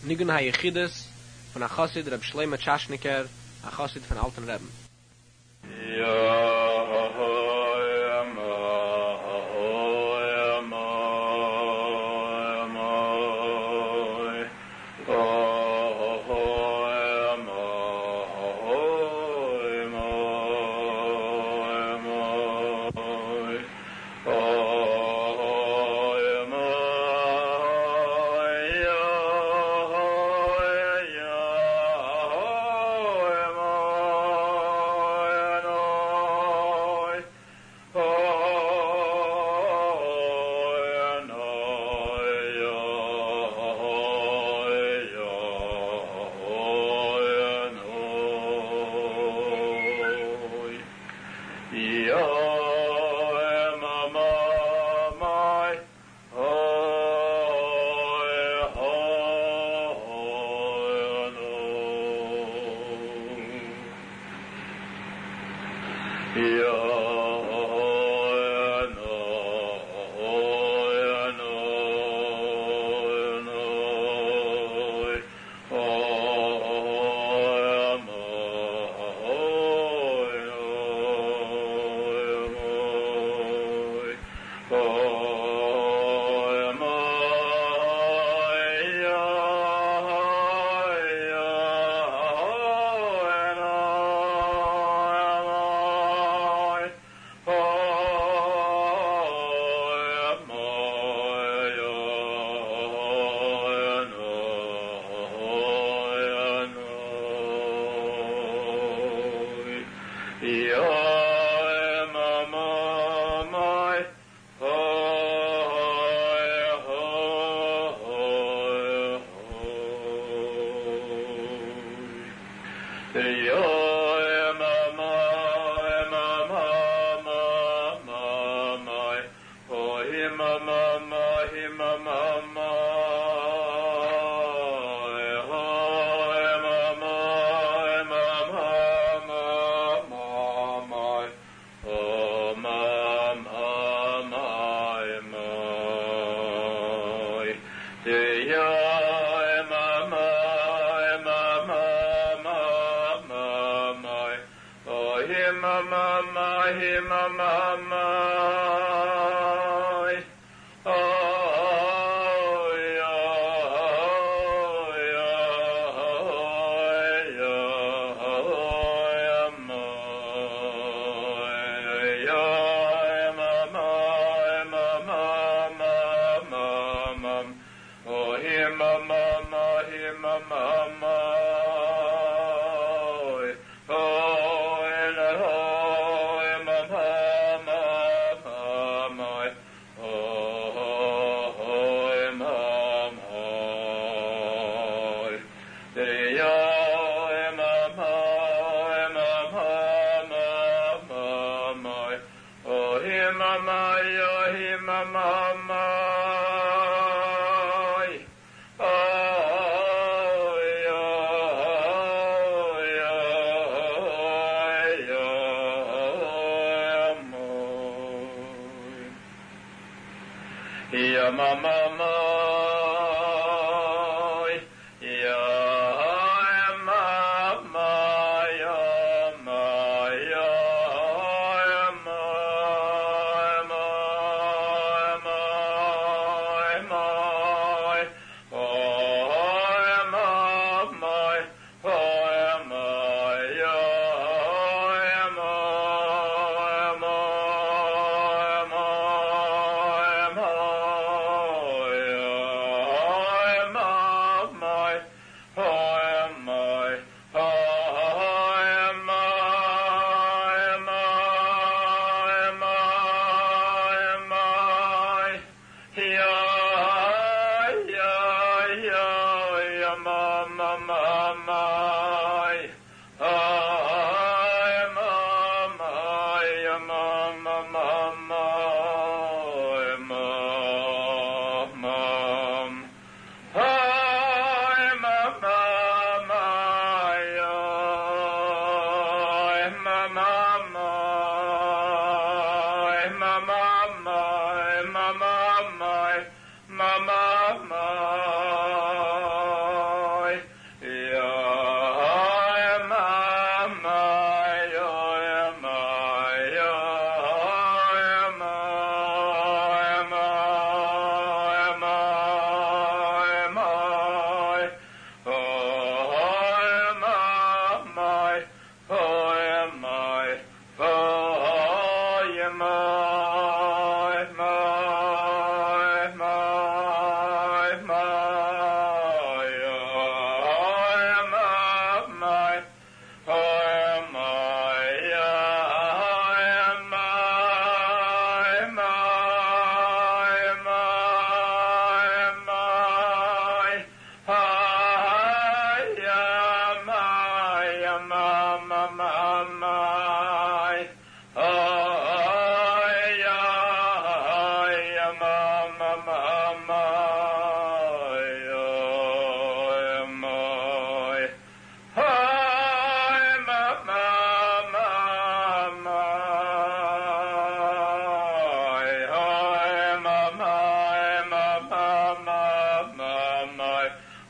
Nigun ha-Yechides von a Chassid Reb Shlomo Tshashniker, a Chassid von Alten Rebben.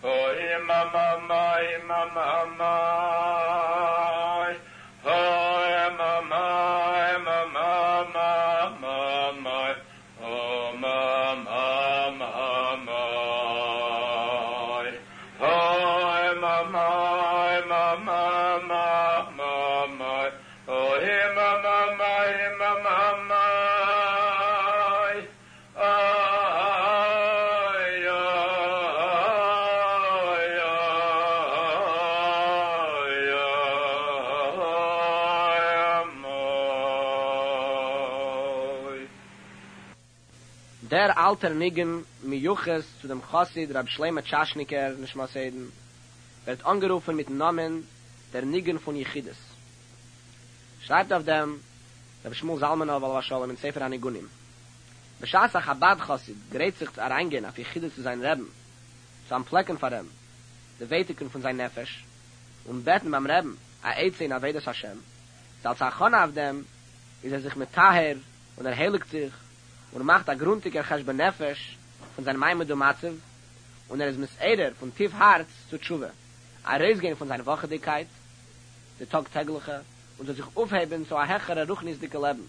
Der alter Nigen Mijuches zu dem Chassid Rab Shlomo Tschashniker, nicht mal sagen, wird angerufen mit dem Namen der Nigen von Yechidus. Schreibt auf dem Rab Shmuel Zalmanov al-Washalom in Sefer HaNigunim. Beschaß a Chabad Chassid gerät sich zu reingehen auf Yechidus zu seinen Reben, zu am Plecken von ihm, der Wetiken von seinem Nefesh, und beten beim Reben a Eize in Avedas Hashem. Als Achona auf dem ist sich mit Taher und heiligt sich und macht a grundiger Cheshbon Nefesh von seinem Maimed und Matzev und ist Miseder von tief Harz zu Tshuwe. Reisgehen von seiner Wachdigkeit, der Tagtägliche, und sich aufheben zu a hechere, ruchnisdicke Leben.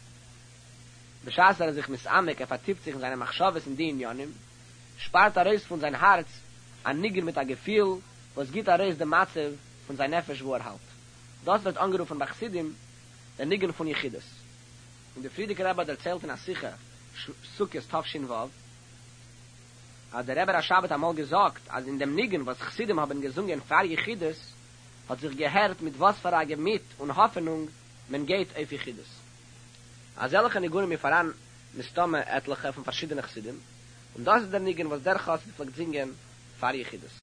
Beschaß sich misamek, vertieft sich in seine Machshavas in die Inyanim, spart Reis von sein Harz an Niger mit a Gefühl, was gibt Reis dem Matzev von sein Nefesh, wo halt. Das wird angerufen bei Chassidim, der Niger von Yechidus. Und der Friedige Rebbe erzählt in Asiche, Sukkes Tavshin Vav, als der Rebbe Rashabet einmal gesagt, als in dem Nigen, was Chassidim haben gesungen, für Yechidus, hat sich gehört, mit was für eine Gemüt und Hoffnung man geht auf Yechidus. Als solche Nigunim mir voran, mit etliche von verschiedenen Chassidim, und das ist der Nigen, was der Chassid vielleicht singen, für Yechidus.